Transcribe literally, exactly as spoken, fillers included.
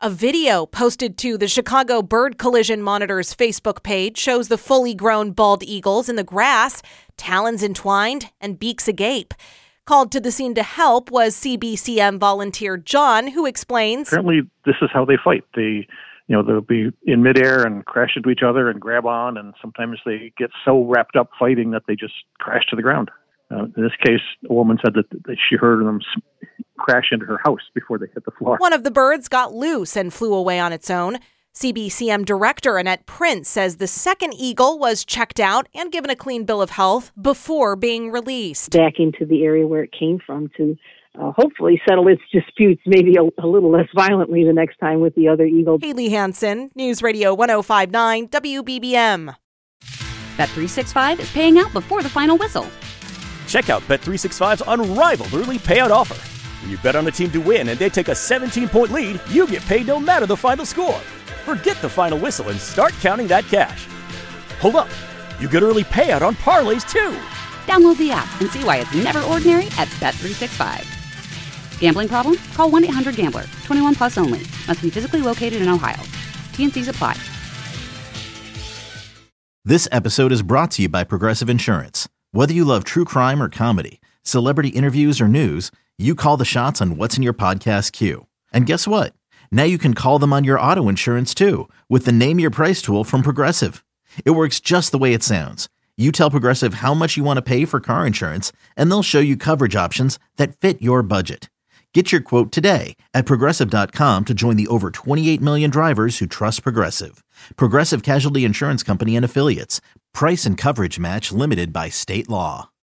A video posted to the Chicago Bird Collision Monitor's Facebook page shows the fully grown bald eagles in the grass, talons entwined and beaks agape. Called to the scene to help was C B C M volunteer John, who explains, apparently this is how they fight. They, you know, they'll be in midair and crash into each other and grab on, and sometimes they get so wrapped up fighting that they just crash to the ground. Uh, in this case, a woman said that, that she heard them crash into her house before they hit the floor. One of the birds got loose and flew away on its own. C B C M director Annette Prince says the second eagle was checked out and given a clean bill of health before being released. Back into the area where it came from to uh, hopefully settle its disputes maybe a, a little less violently the next time with the other eagle. Haley Hansen, News Radio one oh five point nine W B B M. Bet three sixty-five is paying out before the final whistle. Check out Bet three sixty-five's unrivaled early payout offer. When you bet on a team to win and they take a seventeen-point lead, you get paid no matter the final score. Forget the final whistle and start counting that cash. Hold up. You get early payout on parlays, too. Download the app and see why it's never ordinary at Bet three sixty-five. Gambling problem? Call one eight hundred gambler. twenty-one plus only. Must be physically located in Ohio. T N Cs apply. This episode is brought to you by Progressive Insurance. Whether you love true crime or comedy, celebrity interviews or news, you call the shots on what's in your podcast queue. And guess what? Now you can call them on your auto insurance too with the Name Your Price tool from Progressive. It works just the way it sounds. You tell Progressive how much you want to pay for car insurance, and they'll show you coverage options that fit your budget. Get your quote today at Progressive dot com to join the over twenty-eight million drivers who trust Progressive. Progressive Casualty Insurance Company and Affiliates. Price and coverage match limited by state law.